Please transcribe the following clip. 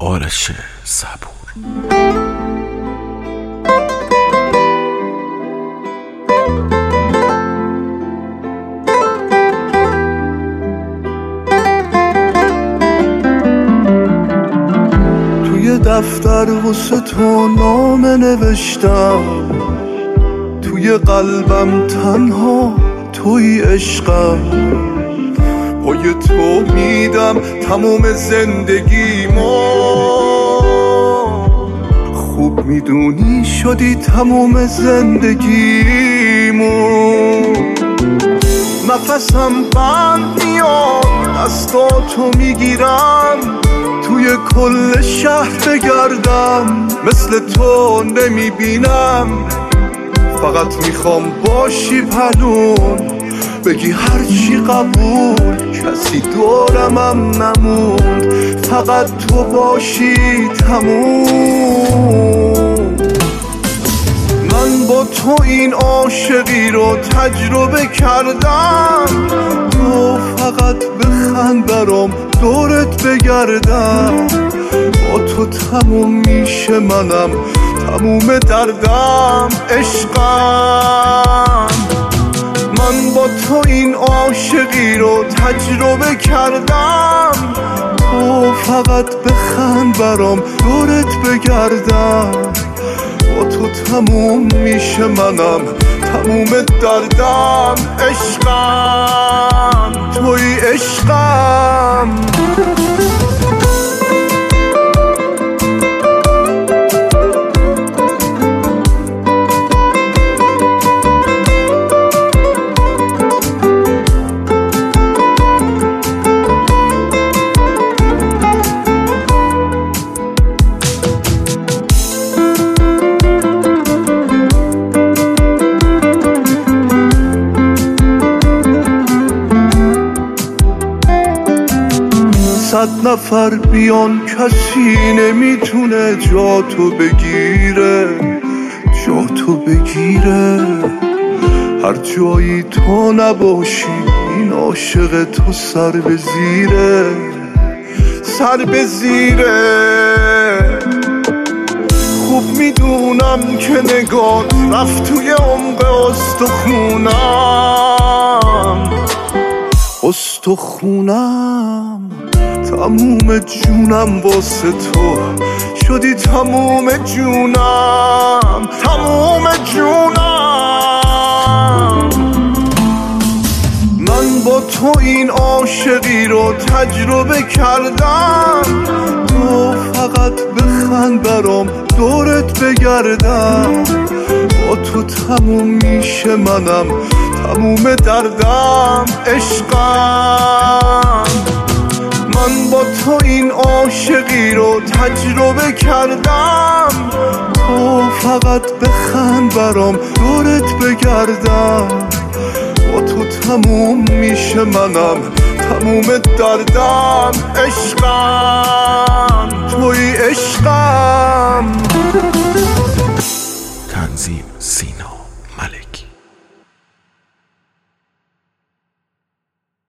آرش صبور. توی دفتر واسه تو نامه نوشتم، توی قلبم تنها توی عشقم، پای تو میدم تموم زندگیمو، خوب میدونی شدی تموم زندگیمو. نفسم بند میاد دستاتو میگیرم، توی کل شهر بگردم مثل تو نمیبینم، فقط میخوام باشی پنون، بگی هرچی قبول، کسی دورمم نموند، فقط تو باشی تموم. من با تو این عاشقی رو تجربه کردم، تو فقط بخند برام دورت بگردم، با تو تموم میشه منم تموم دردم عشقم. من با تو این عاشقی رو تجربه کردم، تو فقط بخند برام دورت بگردم، با تو تموم میشه منم تموم دردم عشقم، توی عشقم. صد نفر بیان کسی نمیتونه جاتو بگیره، جاتو بگیره. هر جایی تو نباشی این عاشق تو سر به زیره، سر به زیره. خوب میدونم که نگات رفت توی عمق استخونم، استخونم. تموم جونم واسه تو شدی تموم جونم، تموم جونم. من با تو این عاشقی رو تجربه کردم، تو فقط بخند برام دورت بگردم، با تو تموم میشه منم تموم دردم عشقم. من با تو این عاشقی رو تجربه کردم، تو فقط بخند برام دورت بگردم، با تو تموم میشه منم تموم دردم عشقم.